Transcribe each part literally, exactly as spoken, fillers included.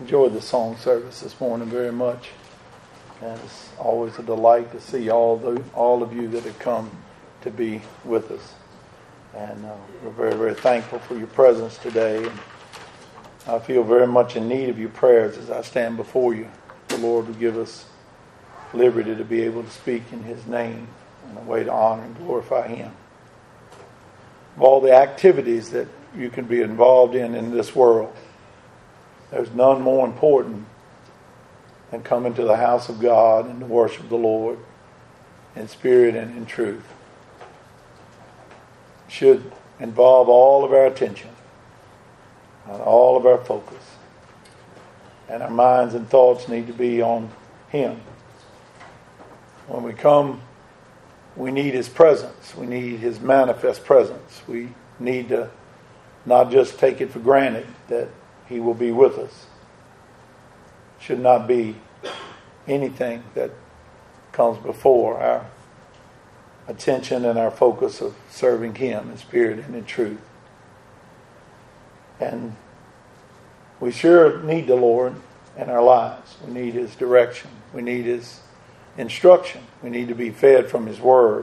enjoyed the song service this morning very much. And it's always a delight to see all the, all of you that have come to be with us. And uh, we're very, very thankful for your presence today. And I feel very much in need of your prayers as I stand before you. The Lord will give us liberty to be able to speak in His name in a way to honor and glorify Him. Of all the activities that you can be involved in in this world, there's none more important than coming to the house of God and to worship the Lord in spirit and in truth. It should involve all of our attention and all of our focus. And our minds and thoughts need to be on Him. When we come, we need His presence. We need His manifest presence. We need to not just take it for granted that He will be with us. It should not be anything that comes before our attention and our focus of serving Him in spirit and in truth. And we sure need the Lord in our lives. We need His direction. We need His instruction. We need to be fed from His Word.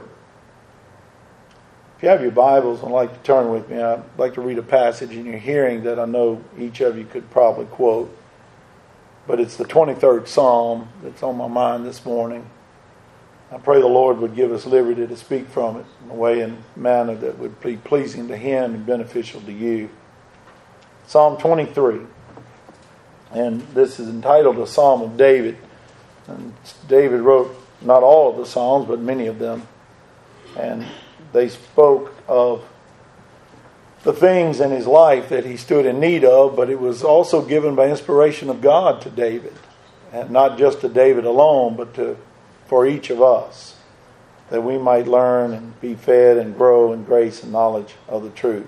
If you have your Bibles and like to turn with me, I'd like to read a passage in your hearing that I know each of you could probably quote. But it's the twenty-third Psalm that's on my mind this morning. I pray the Lord would give us liberty to speak from it in a way and manner that would be pleasing to Him and beneficial to you. Psalm twenty-three. And this is entitled a Psalm of David. And David wrote not all of the Psalms, but many of them. And they spoke of the things in his life that he stood in need of, but it was also given by inspiration of God to David. And not just to David alone, but to for each of us, that we might learn and be fed and grow in grace and knowledge of the truth.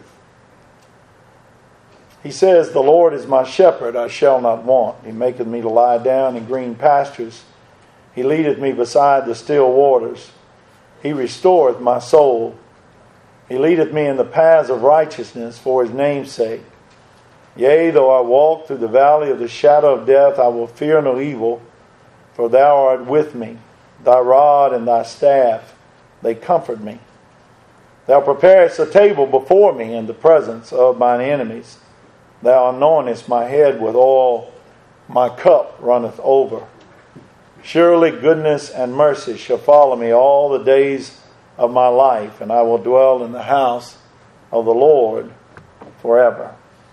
He says, "The Lord is my shepherd, I shall not want. He maketh me to lie down in green pastures. He leadeth me beside the still waters. He restoreth my soul. He leadeth me in the paths of righteousness for His name's sake. Yea, though I walk through the valley of the shadow of death, I will fear no evil, for Thou art with me. Thy rod and Thy staff, they comfort me. Thou preparest a table before me in the presence of mine enemies. Thou anointest my head with oil, my cup runneth over. Surely goodness and mercy shall follow me all the days of my life, and I will dwell in the house of the Lord forever."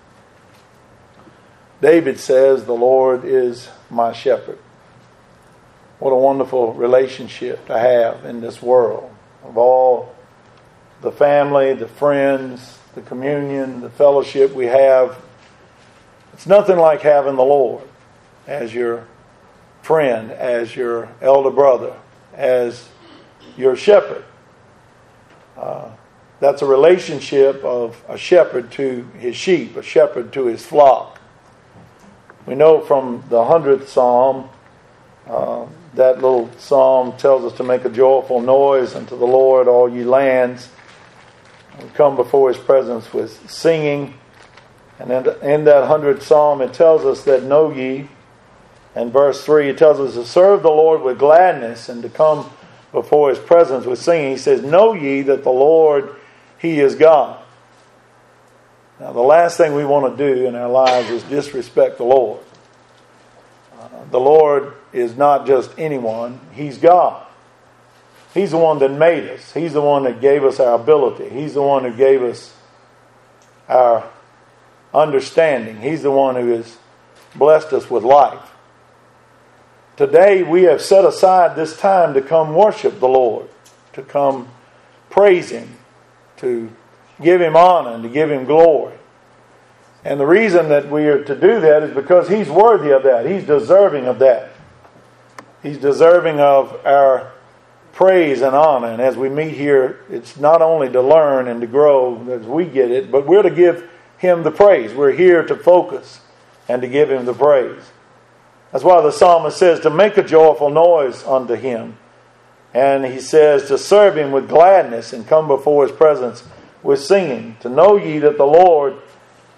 David says, "The Lord is my shepherd." What a wonderful relationship to have in this world. Of all the family, the friends, the communion, the fellowship we have, it's nothing like having the Lord as your friend, as your elder brother, as your shepherd. Uh, that's a relationship of a shepherd to his sheep, a shepherd to his flock. We know from the hundredth Psalm, uh, that little psalm tells us to make a joyful noise unto the Lord, all ye lands. We come before His presence with singing. And in that hundredth Psalm, it tells us that know ye. And verse three, it tells us to serve the Lord with gladness and to come before His presence with singing. He says, "Know ye that the Lord, He is God." Now, the last thing we want to do in our lives is disrespect the Lord. Uh, the Lord is not just anyone. He's God. He's the one that made us. He's the one that gave us our ability. He's the one who gave us our understanding. He's the one who has blessed us with life. Today we have set aside this time to come worship the Lord, to come praise Him, to give Him honor and to give Him glory. And the reason that we are to do that is because He's worthy of that. He's deserving of that. He's deserving of our praise and honor. And as we meet here, it's not only to learn and to grow as we get it, but we're to give Him the praise. We're here to focus and to give Him the praise. That's why the psalmist says to make a joyful noise unto Him. And he says to serve Him with gladness and come before His presence with singing. To know ye that the Lord,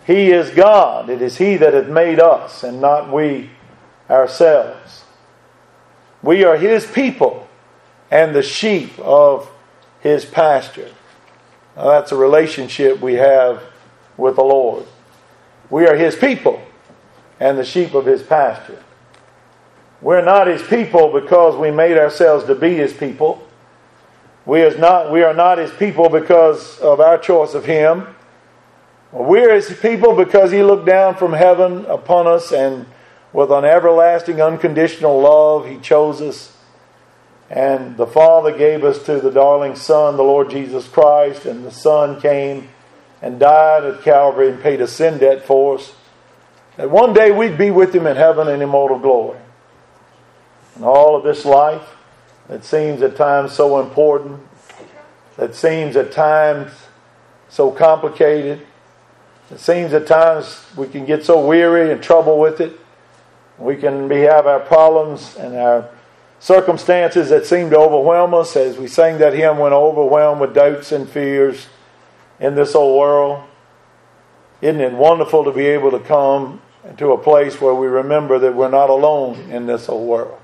He is God. It is He that hath made us, and not we ourselves. We are His people and the sheep of His pasture. Now, that's a relationship we have with the Lord. We are His people and the sheep of His pasture. We're not His people because we made ourselves to be His people. We are not, we are not His people because of our choice of Him. We're His people because He looked down from heaven upon us, and with an everlasting, unconditional love, He chose us. And the Father gave us to the darling Son, the Lord Jesus Christ, and the Son came and died at Calvary and paid a sin debt for us, that one day we'd be with Him in heaven in immortal glory. And all of this life that seems at times so important, that seems at times so complicated, it seems at times we can get so weary and trouble with it. We can be, have our problems and our circumstances that seem to overwhelm us, as we sang that hymn, when overwhelmed with doubts and fears in this old world. Isn't it wonderful to be able to come to a place where we remember that we're not alone in this old world?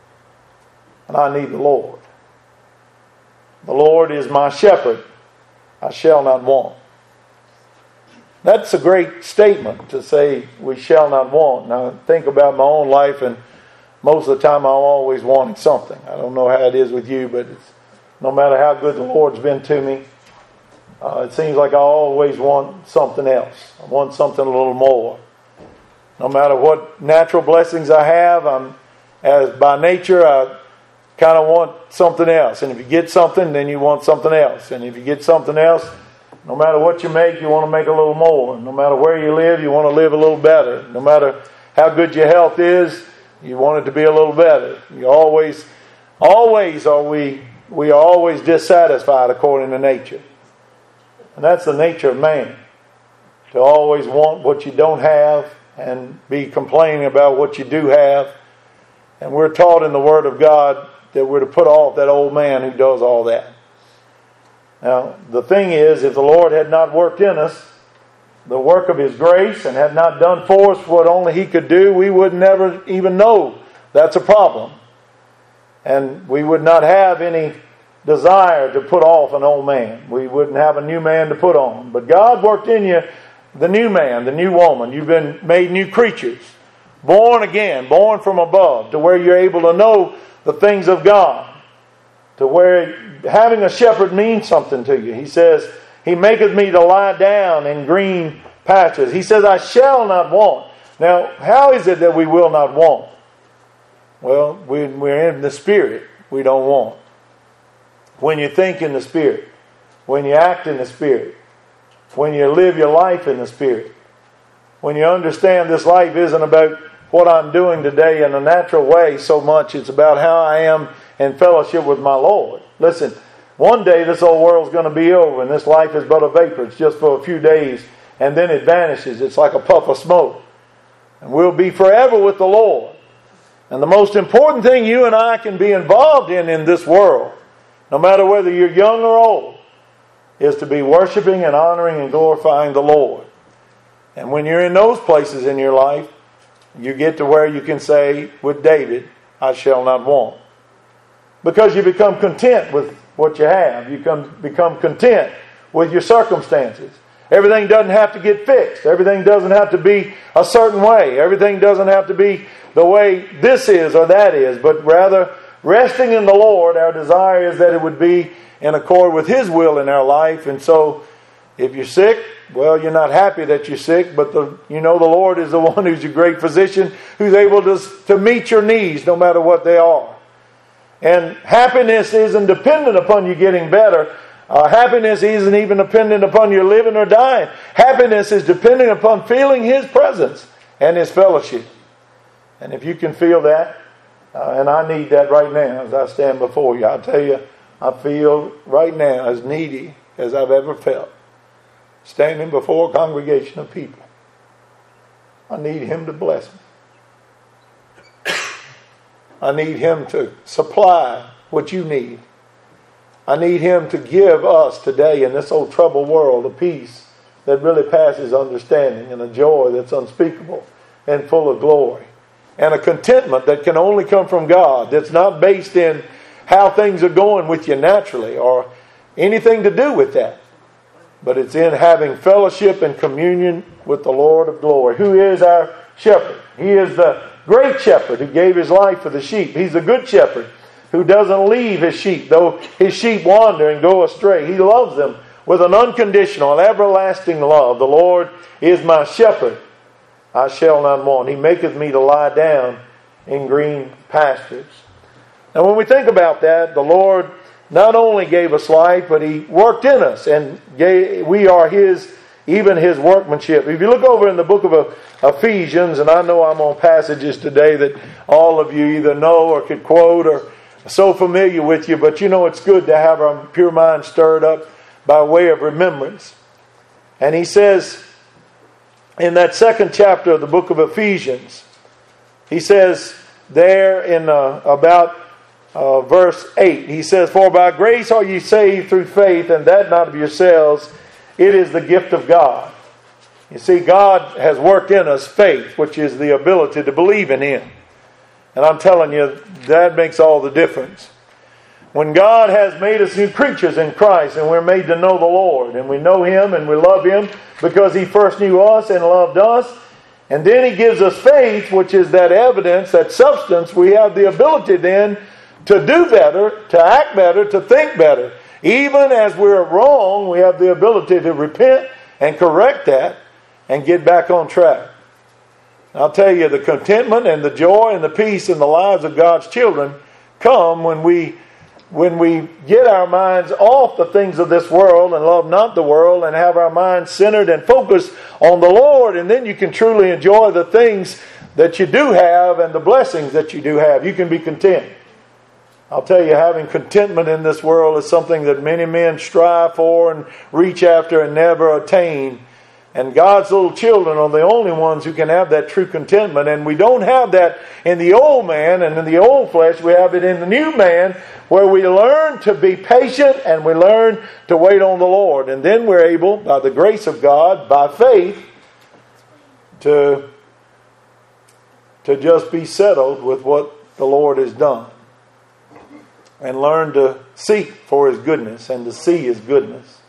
And I need the Lord. The Lord is my shepherd. I shall not want. That's a great statement, to say we shall not want. Now think about my own life, and most of the time I'm always wanting something. I don't know how it is with you, but it's, no matter how good the Lord's been to me, uh, it seems like I always want something else. I want something a little more. No matter what natural blessings I have, I'm, as by nature, I kind of want something else. And if you get something, then you want something else. And if you get something else, no matter what you make, you want to make a little more. No matter where you live, you want to live a little better. No matter how good your health is, you want it to be a little better. You always, always are we, we are always dissatisfied according to nature. And that's the nature of man. To always want what you don't have and be complaining about what you do have. And we're taught in the Word of God that we're to put off that old man who does all that. Now, the thing is, if the Lord had not worked in us the work of His grace and had not done for us what only He could do, we would never even know that's a problem. And we would not have any desire to put off an old man. We wouldn't have a new man to put on. But God worked in you the new man, the new woman. You've been made new creatures. Born again, born from above, to where you're able to know the things of God. To where having a shepherd means something to you. He says, He maketh me to lie down in green pastures. He says, I shall not want. Now, how is it that we will not want? Well, when we're in the Spirit, we don't want. When you think in the Spirit, when you act in the Spirit, when you live your life in the Spirit, when you understand this life isn't about what I'm doing today in a natural way so much, it's about how I am in fellowship with my Lord. Listen, one day this old world's going to be over, and this life is but a vapor. It's just for a few days, and then it vanishes. It's like a puff of smoke. And we'll be forever with the Lord. And the most important thing you and I can be involved in in this world, no matter whether you're young or old, is to be worshiping and honoring and glorifying the Lord. And when you're in those places in your life, you get to where you can say with David, I shall not want. Because you become content with what you have. You come, become content with your circumstances. Everything doesn't have to get fixed. Everything doesn't have to be a certain way. Everything doesn't have to be the way this is or that is. But rather, resting in the Lord, our desire is that it would be in accord with His will in our life. And so, if you're sick, well, you're not happy that you're sick, but the, you know the Lord is the one who's your great physician, who's able to, to meet your needs no matter what they are. And happiness isn't dependent upon you getting better. Uh, happiness isn't even dependent upon your living or dying. Happiness is dependent upon feeling His presence and His fellowship. And if you can feel that, uh, and I need that right now as I stand before you, I'll tell you, I feel right now as needy as I've ever felt, standing before a congregation of people. I need Him to bless me. I need Him to supply what you need. I need Him to give us today in this old troubled world a peace that really passes understanding, and a joy that's unspeakable and full of glory, and a contentment that can only come from God, that's not based in how things are going with you naturally or anything to do with that, but it's in having fellowship and communion with the Lord of glory, who is our shepherd. He is the great shepherd who gave his life for the sheep. He's a good shepherd who doesn't leave his sheep, though his sheep wander and go astray. He loves them with an unconditional and everlasting love. The Lord is my shepherd, I shall not want. He maketh me to lie down in green pastures. And when we think about that, the Lord not only gave us life, but He worked in us, and gave, we are His, even His workmanship. If you look over in the book of Ephesians, and I know I'm on passages today that all of you either know or could quote or are so familiar with you, but you know it's good to have our pure mind stirred up by way of remembrance. And he says in that second chapter of the book of Ephesians, he says there in uh, about Uh, verse eight, he says, "For by grace are ye saved through faith, and that not of yourselves. It is the gift of God." You see, God has worked in us faith, which is the ability to believe in Him. And I'm telling you, that makes all the difference. When God has made us new creatures in Christ, and we're made to know the Lord, and we know Him and we love Him because He first knew us and loved us, and then He gives us faith, which is that evidence, that substance, we have the ability then to do better, to act better, to think better. Even as we're wrong, we have the ability to repent and correct that and get back on track. I'll tell you, the contentment and the joy and the peace in the lives of God's children come when we when we get our minds off the things of this world and love not the world, and have our minds centered and focused on the Lord. And then you can truly enjoy the things that you do have and the blessings that you do have. You can be content. I'll tell you, having contentment in this world is something that many men strive for and reach after and never attain. And God's little children are the only ones who can have that true contentment. And we don't have that in the old man and in the old flesh. We have it in the new man, where we learn to be patient and we learn to wait on the Lord. And then we're able, by the grace of God, by faith, to, to just be settled with what the Lord has done. And learn to seek for His goodness and to see His goodness.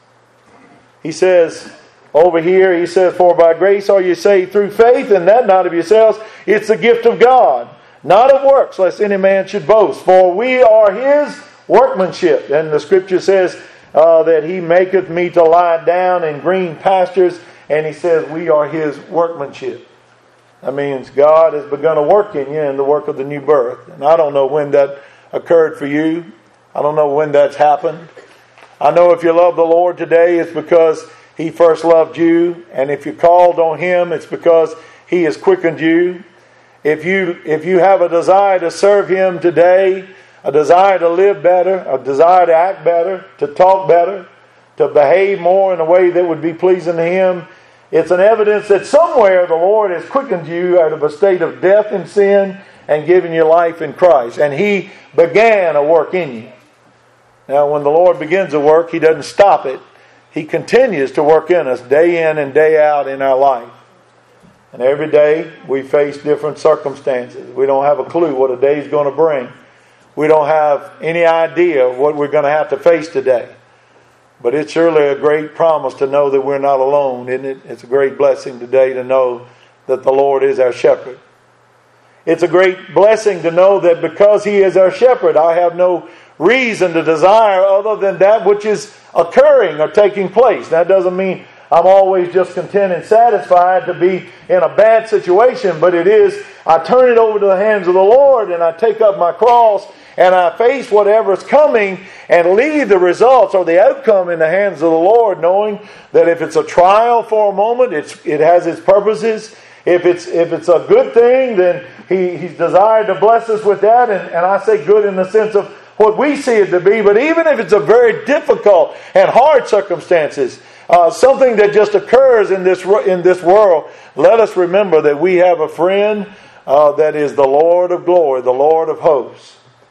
He says over here, he says, "For by grace are you saved through faith, and that not of yourselves. It's the gift of God, not of works, lest any man should boast. For we are His workmanship." And the Scripture says uh, that He maketh me to lie down in green pastures. And he says we are His workmanship. That means God has begun a work in you in the work of the new birth. And I don't know when that occurred for you. I don't know when that's happened. I know if you love the Lord today, it's because He first loved you. And if you called on Him, it's because He has quickened you. If you if you have a desire to serve Him today, a desire to live better, a desire to act better, to talk better, to behave more in a way that would be pleasing to Him, it's an evidence that somewhere the Lord has quickened you out of a state of death and sin and given you life in Christ. And He began a work in you. Now, when the Lord begins a work, He doesn't stop it. He continues to work in us day in and day out in our life. And every day we face different circumstances. We don't have a clue what a day is going to bring. We don't have any idea of what we're going to have to face today. But it's surely a great promise to know that we're not alone, isn't it? It's a great blessing today to know that the Lord is our shepherd. It's a great blessing to know that because He is our shepherd, I have no reason to desire other than that which is occurring or taking place. That doesn't mean I'm always just content and satisfied to be in a bad situation, but it is, I turn it over to the hands of the Lord and I take up my cross and I face whatever's coming and leave the results or the outcome in the hands of the Lord, knowing that if it's a trial for a moment, it's, it has its purposes. If it's if it's a good thing, then he, He's desired to bless us with that. And, and I say good in the sense of what we see it to be. But even if it's a very difficult and hard circumstances, uh, something that just occurs in this in this world, let us remember that we have a friend uh, that is the Lord of glory, the Lord of hosts.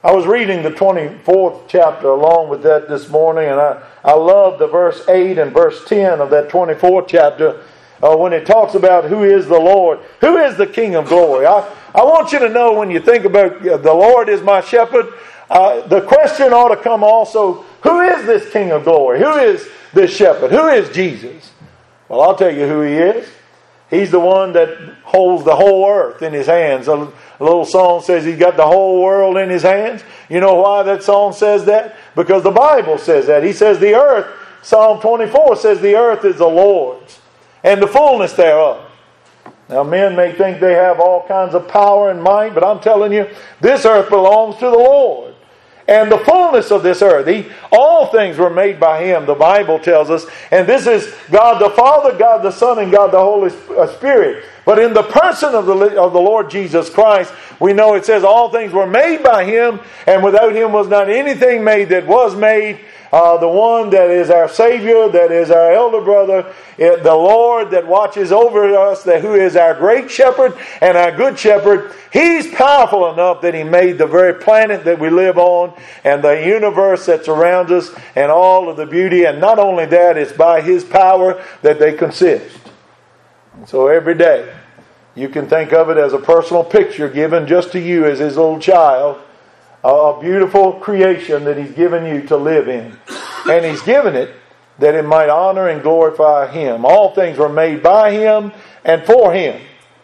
I was reading the twenty-fourth chapter along with that this morning, and I, I love the verse eight and verse ten of that twenty-fourth chapter uh, when it talks about who is the Lord, who is the King of glory. I, I want you to know when you think about uh, the Lord is my shepherd, uh, the question ought to come also, who is this King of glory? Who is this shepherd? Who is Jesus? Well, I'll tell you who He is. He's the one that holds the whole earth in His hands. A, a little song says He's got the whole world in His hands. You know why that song says that? Because the Bible says that. He says the earth, Psalm twenty-four says the earth is the Lord's and the fullness thereof. Now men may think they have all kinds of power and might, but I'm telling you, this earth belongs to the Lord. And the fullness of this earth. He, all things were made by Him, the Bible tells us. And this is God the Father, God the Son, and God the Holy Spirit. But in the person of the, of the Lord Jesus Christ, we know it says all things were made by Him, and without Him was not anything made that was made. Uh, the one that is our Savior, that is our elder brother, it, the Lord that watches over us, that who is our great shepherd and our good shepherd. He's powerful enough that He made the very planet that we live on and the universe that surrounds us and all of the beauty. And not only that, it's by His power that they consist. And so every day you can think of it as a personal picture given just to you as His little child. A beautiful creation that He's given you to live in. And He's given it that it might honor and glorify Him. All things were made by Him and for Him.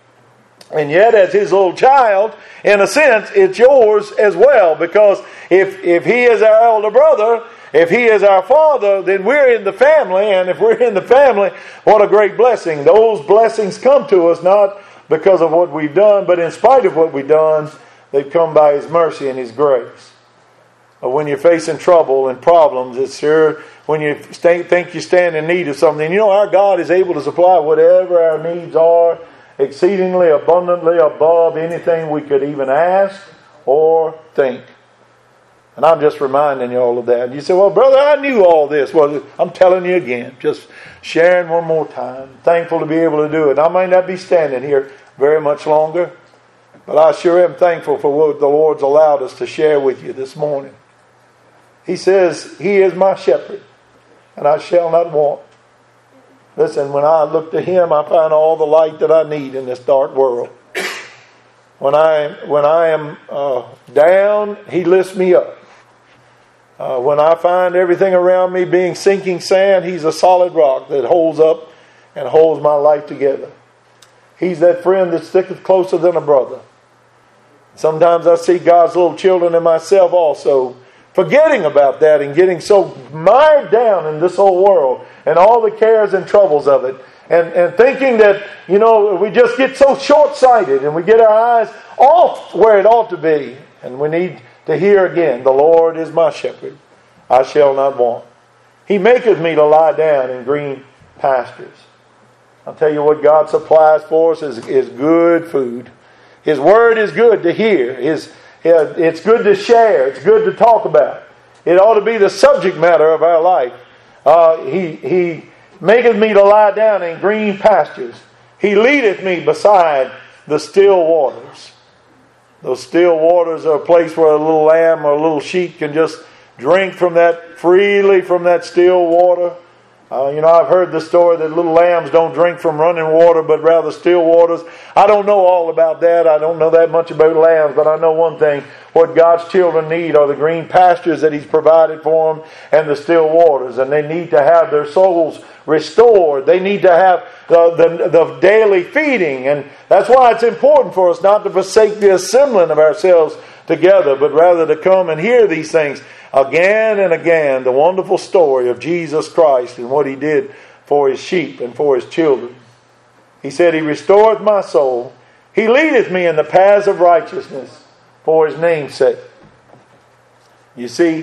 And yet, as His little child, in a sense, it's yours as well. Because if, if He is our elder brother, if He is our Father, then we're in the family. And if we're in the family, what a great blessing. Those blessings come to us not because of what we've done, but in spite of what we've done. They've come by His mercy and His grace. But when you're facing trouble and problems, it's sure when you think you stand in need of something. You know, our God is able to supply whatever our needs are, exceedingly abundantly above anything we could even ask or think. And I'm just reminding you all of that. And you say, well, brother, I knew all this. Well, I'm telling you again, just sharing one more time. Thankful to be able to do it. I might not be standing here very much longer, but I sure am thankful for what the Lord's allowed us to share with you this morning. He says, He is my shepherd, and I shall not want. Listen, when I look to Him, I find all the light that I need in this dark world. When I, when I am uh, down, He lifts me up. Uh, when I find everything around me being sinking sand, He's a solid rock that holds up and holds my life together. He's that friend that sticketh closer than a brother. Sometimes I see God's little children and myself also forgetting about that and getting so mired down in this whole world and all the cares and troubles of it. And, and thinking that, you know, we just get so short-sighted and we get our eyes off where it ought to be. And we need to hear again, the Lord is my shepherd, I shall not want. He maketh me to lie down in green pastures. I'll tell you what God supplies for us is, is good food. His Word is good to hear. His, it's good to share. It's good to talk about. It ought to be the subject matter of our life. Uh, he, he maketh me to lie down in green pastures. He leadeth me beside the still waters. Those still waters are a place where a little lamb or a little sheep can just drink from that freely from that still water. Uh, you know, I've heard the story that little lambs don't drink from running water, but rather still waters. I don't know all about that. I don't know that much about lambs, but I know one thing. What God's children need are the green pastures that He's provided for them and the still waters. And they need to have their souls restored. They need to have the, the, the daily feeding. And that's why it's important for us not to forsake the assembling of ourselves together, but rather to come and hear these things again and again, the wonderful story of Jesus Christ and what He did for His sheep and for His children. He said, He restoreth my soul. He leadeth me in the paths of righteousness for His name's sake. You see,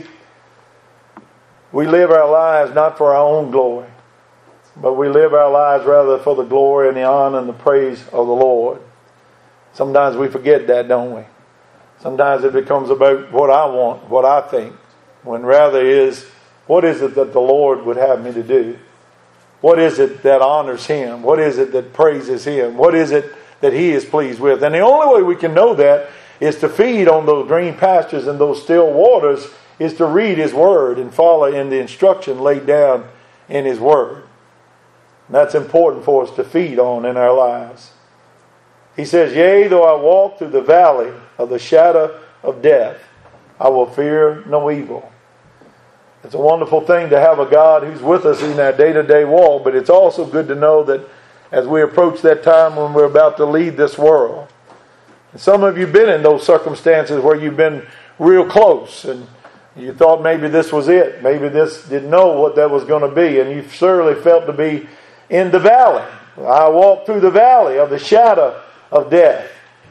we live our lives not for our own glory, but we live our lives rather for the glory and the honor and the praise of the Lord. Sometimes we forget that, don't we? Sometimes it becomes about what I want, what I think, when rather is, what is it that the Lord would have me to do? What is it that honors Him? What is it that praises Him? What is it that He is pleased with? And the only way we can know that is to feed on those green pastures and those still waters is to read His Word and follow in the instruction laid down in His Word. And that's important for us to feed on in our lives. He says, yea, though I walk through the valley of the shadow of death, I will fear no evil. It's a wonderful thing to have a God who's with us in our day-to-day walk, but it's also good to know that as we approach that time when we're about to leave this world. And some of you have been in those circumstances where you've been real close and you thought maybe this was it. Maybe this didn't know what that was going to be. And you surely felt to be in the valley. I walk through the valley of the shadow of death.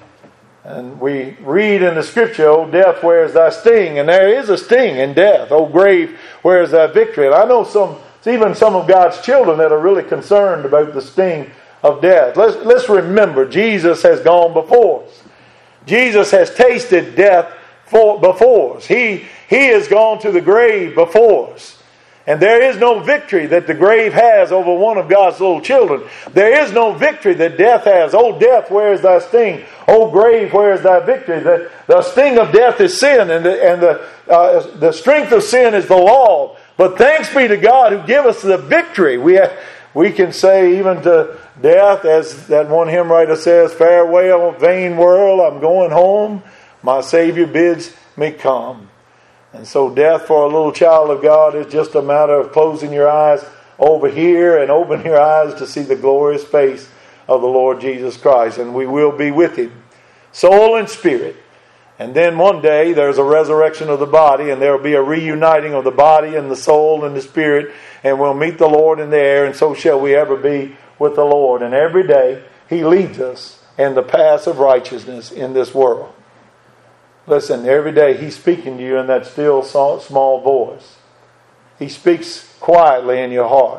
And we read in the scripture, O death, where is thy sting? And there is a sting in death. O grave, where is thy victory? And I know some, even some of God's children that are really concerned about the sting of death. Let's, let's remember, Jesus has gone before us. Jesus has tasted death for, before us. He, he has gone to the grave before us. And there is no victory that the grave has over one of God's little children. There is no victory that death has. O death, where is thy sting? O grave, where is thy victory? The, the sting of death is sin, and the, and the, uh, the strength of sin is the law. But thanks be to God who give us the victory. We have, we can say even to death, as that one hymn writer says, farewell, vain world, I'm going home. My Savior bids me come. And so death for a little child of God is just a matter of closing your eyes over here and opening your eyes to see the glorious face of the Lord Jesus Christ. And we will be with Him, soul and spirit. And then one day there's a resurrection of the body, and there will be a reuniting of the body and the soul and the spirit, and we'll meet the Lord in the air, and so shall we ever be with the Lord. And every day He leads us in the paths of righteousness in this world. Listen, every day He's speaking to you in that still small voice. He speaks quietly in your heart.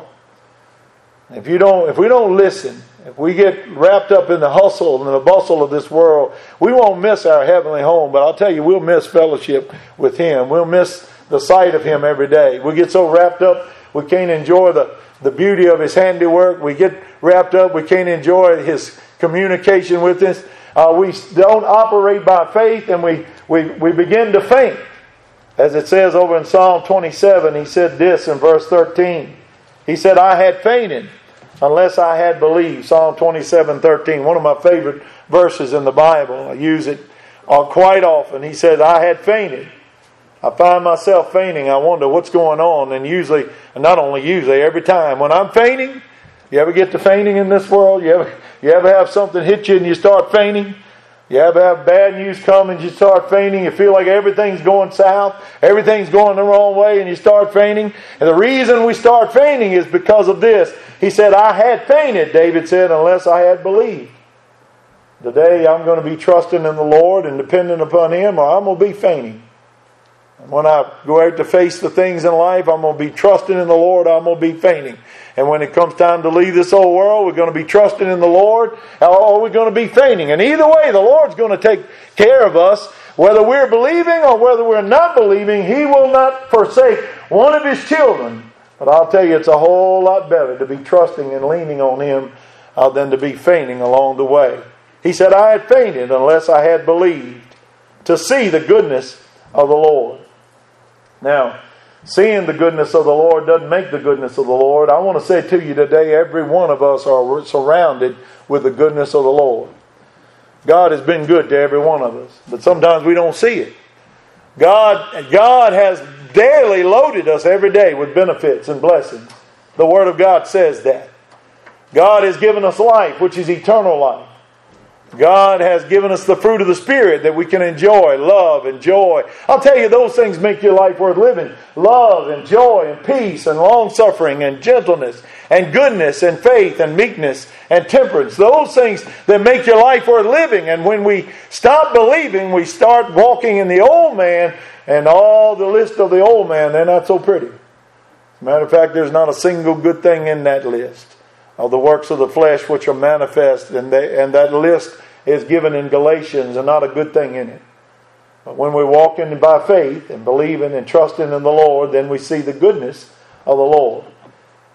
If you don't, if we don't listen, if we get wrapped up in the hustle and the bustle of this world, we won't miss our heavenly home. But I'll tell you, we'll miss fellowship with Him. We'll miss the sight of Him every day. We get so wrapped up, we can't enjoy the, the beauty of His handiwork. We get wrapped up, we can't enjoy His communication with us. Uh, we don't operate by faith, and we, we, we begin to faint. As it says over in Psalm twenty-seven, he said this in verse thirteen. He said, I had fainted unless I had believed. Psalm twenty-seven thirteen, one of my favorite verses in the Bible. I use it uh, quite often. He said, I had fainted. I find myself fainting. I wonder what's going on. And usually, and not only usually, every time when I'm fainting, you ever get to fainting in this world? You ever, you ever have something hit you and you start fainting? You ever have bad news come and you start fainting? You feel like everything's going south, everything's going the wrong way, and you start fainting. And the reason we start fainting is because of this. He said, I had fainted, David said, unless I had believed. Today I'm going to be trusting in the Lord and depending upon Him, or I'm going to be fainting. And when I go out to face the things in life, I'm going to be trusting in the Lord, I'm going to be fainting. And when it comes time to leave this old world, we're going to be trusting in the Lord, or we're going to be fainting. And either way, the Lord's going to take care of us. Whether we're believing or whether we're not believing, He will not forsake one of His children. But I'll tell you, it's a whole lot better to be trusting and leaning on Him uh, than to be fainting along the way. He said, I had fainted unless I had believed to see the goodness of the Lord. Now, seeing the goodness of the Lord doesn't make the goodness of the Lord. I want to say to you today, every one of us are surrounded with the goodness of the Lord. God has been good to every one of us, but sometimes we don't see it. God, God has daily loaded us every day with benefits and blessings. The Word of God says that. God has given us life, which is eternal life. God has given us the fruit of the Spirit that we can enjoy, love and joy. I'll tell you, those things make your life worth living. Love and joy and peace and long-suffering and gentleness and goodness and faith and meekness and temperance. Those things that make your life worth living. And when we stop believing, we start walking in the old man, and all the list of the old man, they're not so pretty. As a matter of fact, there's not a single good thing in that list of the works of the flesh which are manifest, and, they, and that list is given in Galatians, and not a good thing in it. But when we walk in by faith and believing and trusting in the Lord, then we see the goodness of the Lord.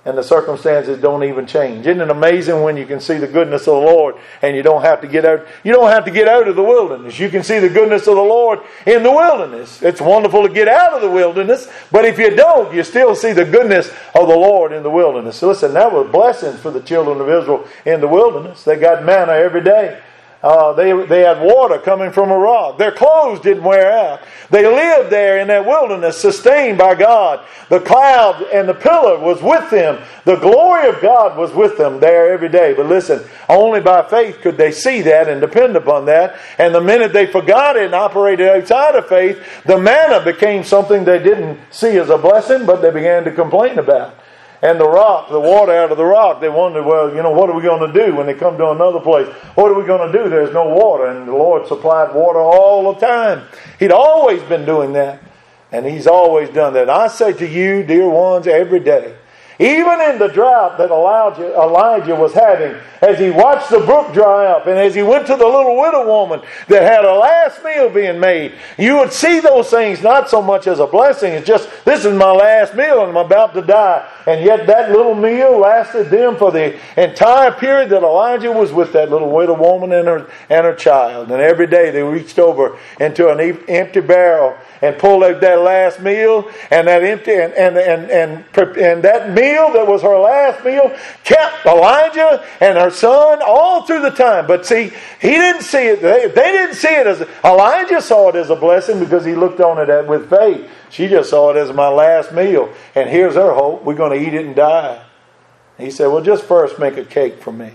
and the circumstances don't even change. Isn't it amazing when you can see the goodness of the Lord and you don't have to get out? You don't have to get out of the wilderness. You can see the goodness of the Lord in the wilderness. It's wonderful to get out of the wilderness, but if you don't, you still see the goodness of the Lord in the wilderness. So listen, that was blessings for the children of Israel in the wilderness. They got manna every day. Uh, they they had water coming from a rock. Their clothes didn't wear out. They lived there in that wilderness, sustained by God. The cloud and the pillar was with them. The glory of God was with them there every day. But listen, only by faith could they see that and depend upon that. And the minute they forgot it and operated outside of faith, the manna became something they didn't see as a blessing, but they began to complain about. And the rock, the water out of the rock, they wondered, well, you know, what are we going to do when they come to another place? What are we going to do? There's no water. And the Lord supplied water all the time. He'd always been doing that. And He's always done that. I say to you, dear ones, every day, even in the drought that Elijah, Elijah was having, as he watched the brook dry up, and as he went to the little widow woman that had a last meal being made, you would see those things not so much as a blessing. It's just, this is my last meal and I'm about to die. And yet that little meal lasted them for the entire period that Elijah was with that little widow woman and her, and her child. And every day they reached over into an empty barrel and pulled out that last meal, and that empty and and and and, and that meal that was her last meal kept Elijah and her son all through the time. But see, he didn't see it. They, they didn't see it as Elijah saw it as a blessing because he looked on it with faith. She just saw it as my last meal, and here's her hope: we're going to eat it and die. He said, "Well, just first make a cake for me.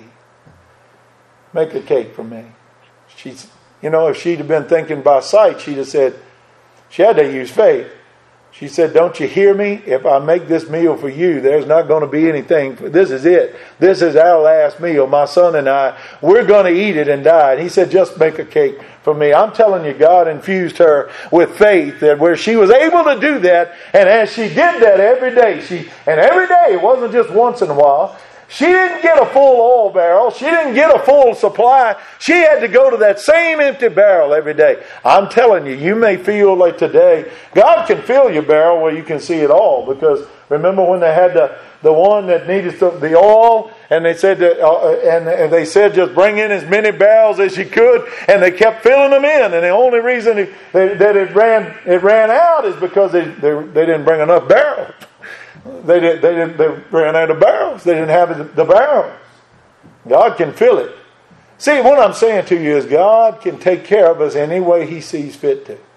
Make a cake for me." She's, you know, if she'd have been thinking by sight, she'd have said. She had to use faith. She said, don't you hear me? If I make this meal for you, there's not going to be anything. This is it. This is our last meal. My son and I, we're going to eat it and die. And he said, just make a cake for me. I'm telling you, God infused her with faith that where she was able to do that. And as she did that every day, she and every day, it wasn't just once in a while. She didn't get a full oil barrel. She didn't get a full supply. She had to go to that same empty barrel every day. I'm telling you, you may feel like today, God can fill your barrel where you can see it all. Because remember when they had the, the one that needed the, the oil, and they said that, uh, and, and they said just bring in as many barrels as you could, and they kept filling them in. And the only reason it, they, that it ran it ran out is because they they, they didn't bring enough barrels. They did, they did, they ran out of barrels. They didn't have the barrels. God can fill it. See, what I'm saying to you is God can take care of us any way He sees fit to.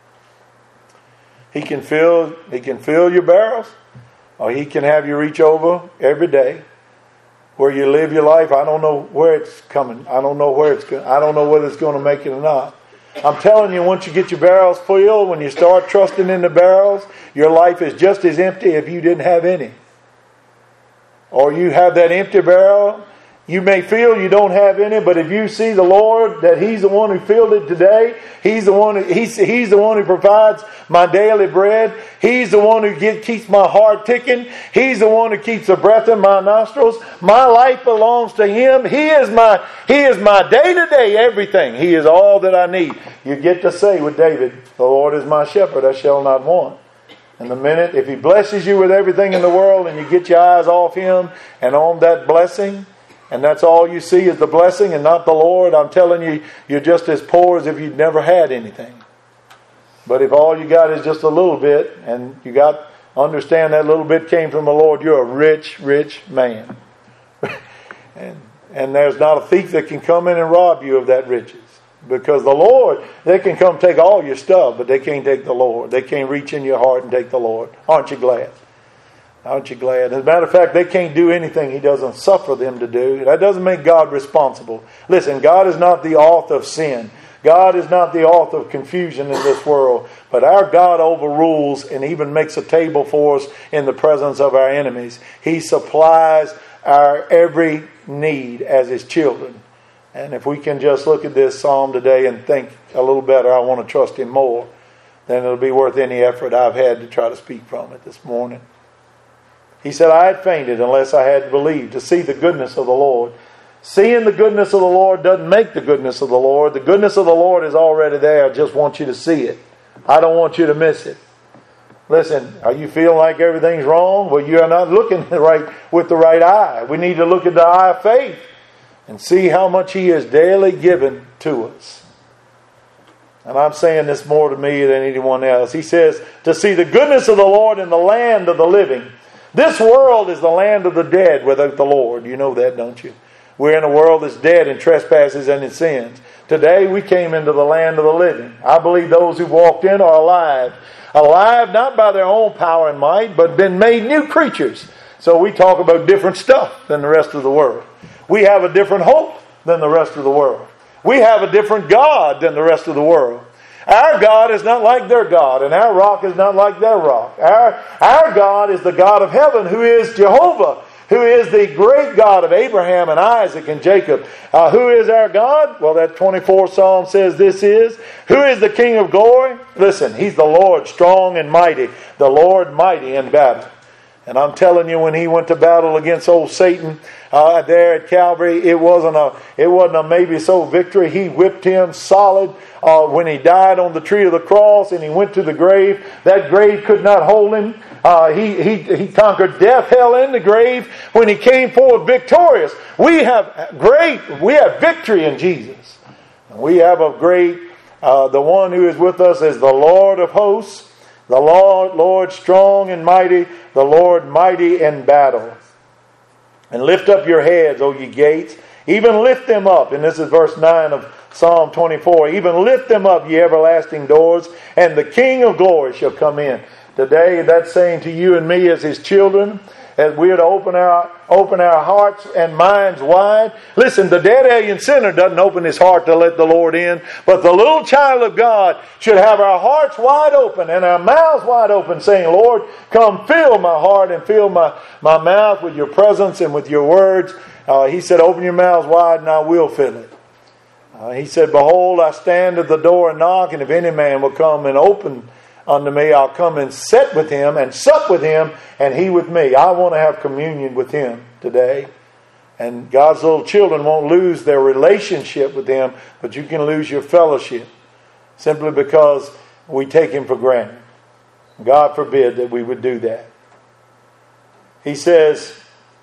He can fill, He can fill your barrels, or He can have you reach over every day where you live your life. I don't know where it's coming. I don't know where it's going. I don't know whether it's going to make it or not. I'm telling you, once you get your barrels filled, when you start trusting in the barrels, your life is just as empty if you didn't have any. Or you have that empty barrel. You may feel you don't have any, but if you see the Lord, that He's the one who filled it today, He's the one who, he's, he's the one who provides my daily bread. He's the one who get, keeps my heart ticking. He's the one who keeps the breath in my nostrils. My life belongs to Him. He is my He is my day-to-day everything. He is all that I need. You get to say with David, the Lord is my shepherd, I shall not want. And the minute, if He blesses you with everything in the world and you get your eyes off Him and on that blessing, and that's all you see is the blessing and not the Lord, I'm telling you, you're just as poor as if you'd never had anything. But if all you got is just a little bit, and you got, understand that little bit came from the Lord, you're a rich, rich man. and and there's not a thief that can come in and rob you of that riches. Because the Lord, they can come take all your stuff, but they can't take the Lord. They can't reach in your heart and take the Lord. Aren't you glad? Aren't you glad? As a matter of fact, they can't do anything He doesn't suffer them to do. That doesn't make God responsible. Listen, God is not the author of sin. God is not the author of confusion in this world. But our God overrules and even makes a table for us in the presence of our enemies. He supplies our every need as His children. And if we can just look at this psalm today and think a little better, I want to trust Him more, then it'll be worth any effort I've had to try to speak from it this morning. He said, I had fainted unless I had believed to see the goodness of the Lord. Seeing the goodness of the Lord doesn't make the goodness of the Lord. The goodness of the Lord is already there. I just want you to see it. I don't want you to miss it. Listen, are you feeling like everything's wrong? Well, you are not looking right with the right eye. We need to look at the eye of faith and see how much He has daily given to us. And I'm saying this more to me than anyone else. He says, to see the goodness of the Lord in the land of the living. This world is the land of the dead without the Lord. You know that, don't you? We're in a world that's dead in trespasses and in sins. Today we came into the land of the living. I believe those who walked in are alive. Alive not by their own power and might, but been made new creatures. So we talk about different stuff than the rest of the world. We have a different hope than the rest of the world. We have a different God than the rest of the world. Our God is not like their God, and our rock is not like their rock. Our, our God is the God of heaven, who is Jehovah, who is the great God of Abraham and Isaac and Jacob. Uh, who is our God? Well, that twenty-fourth Psalm says this is. Who is the King of glory? Listen, He's the Lord strong and mighty, the Lord mighty in battle. And I'm telling you, when He went to battle against old Satan uh, there at Calvary, it wasn't a it wasn't a maybe so victory. He whipped him solid uh, when He died on the tree of the cross, and He went to the grave. That grave could not hold Him. Uh, he he he conquered death, hell, and the grave when He came forward victorious. We have great we have victory in Jesus. We have a great uh, the one who is with us is the Lord of hosts. The Lord, Lord strong and mighty, the Lord mighty in battle. And lift up your heads, O ye gates, even lift them up. And this is verse nine of Psalm twenty-four. Even lift them up, ye everlasting doors, and the King of glory shall come in. Today, that's saying to you and me as His children, as we are to open our open our hearts and minds wide. Listen, the dead alien sinner doesn't open his heart to let the Lord in, but the little child of God should have our hearts wide open and our mouths wide open, saying, Lord, come fill my heart and fill my, my mouth with your presence and with your words. Uh, he said, open your mouths wide and I will fill it. Uh, he said, behold, I stand at the door and knock, and if any man will come and open unto me, I'll come and sit with him and sup with him and he with me. I want to have communion with Him today. And God's little children won't lose their relationship with Him, but you can lose your fellowship simply because we take Him for granted. God forbid that we would do that. He says,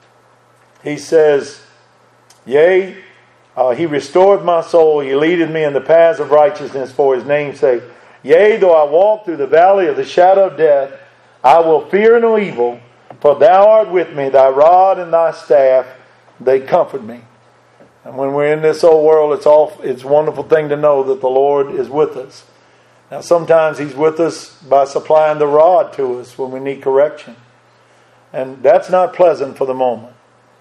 He says, yea, uh, He restored my soul. He leadeth me in the paths of righteousness for His name's sake. Yea, though I walk through the valley of the shadow of death, I will fear no evil, for Thou art with me. Thy rod and Thy staff, they comfort me. And when we're in this old world, it's all it's a wonderful thing to know that the Lord is with us. Now, sometimes He's with us by supplying the rod to us when we need correction. And that's not pleasant for the moment.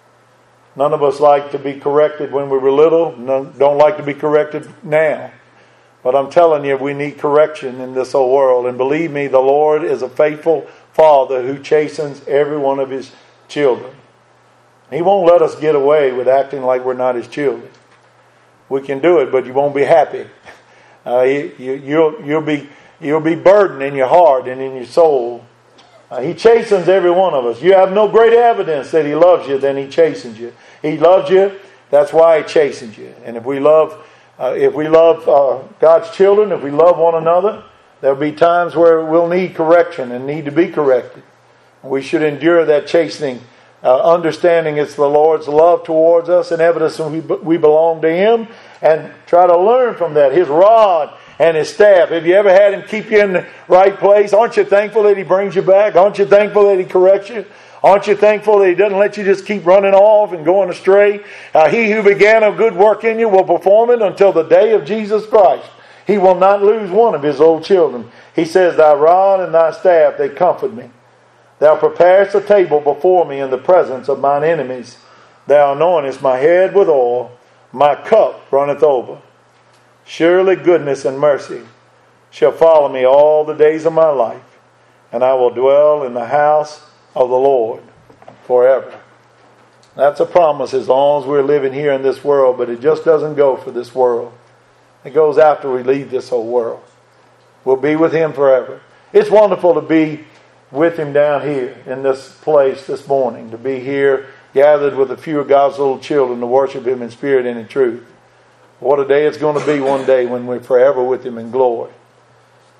None of us like to be corrected when we were little. None, don't like to be corrected now. But I'm telling you, we need correction in this old world. And believe me, the Lord is a faithful Father who chastens every one of His children. He won't let us get away with acting like we're not His children. We can do it, but you won't be happy. Uh, you, you, you'll, you'll be you'll be burdened in your heart and in your soul. Uh, he chastens every one of us. You have no greater evidence that He loves you than He chastens you. He loves you. That's why He chastens you. And if we love Uh, if we love uh, God's children, if we love one another, there'll be times where we'll need correction and need to be corrected. We should endure that chastening, uh, understanding it's the Lord's love towards us and evidence that we, we belong to Him, and try to learn from that. His rod and His staff. Have you ever had Him keep you in the right place? Aren't you thankful that He brings you back? Aren't you thankful that He corrects you? Aren't you thankful that He doesn't let you just keep running off and going astray? Uh, he who began a good work in you will perform it until the day of Jesus Christ. He will not lose one of His old children. He says, Thy rod and Thy staff, they comfort me. Thou preparest a table before me in the presence of mine enemies. Thou anointest my head with oil. My cup runneth over. Surely goodness and mercy shall follow me all the days of my life, and I will dwell in the house of the Lord forever. That's a promise as long as we're living here in this world, but it just doesn't go for this world. It goes after we leave this whole world. We'll be with Him forever. It's wonderful to be with Him down here in this place this morning, to be here gathered with a few of God's little children to worship Him in spirit and in truth. What a day it's going to be one day when we're forever with Him in glory.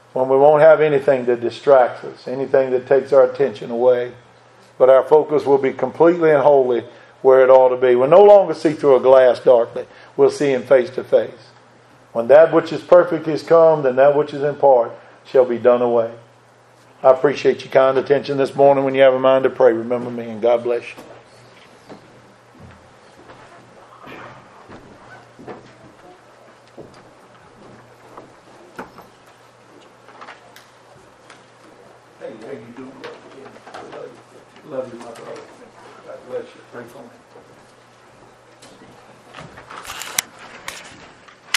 When we won't have anything that distracts us, anything that takes our attention away. But our focus will be completely and wholly where it ought to be. We'll no longer see through a glass darkly. We'll see Him face to face. When that which is perfect is come, then that which is in part shall be done away. I appreciate your kind attention this morning. When you have a mind to pray, remember me, and God bless you. Hey, how you doing? Love you, my brother. God bless you. Pray for me.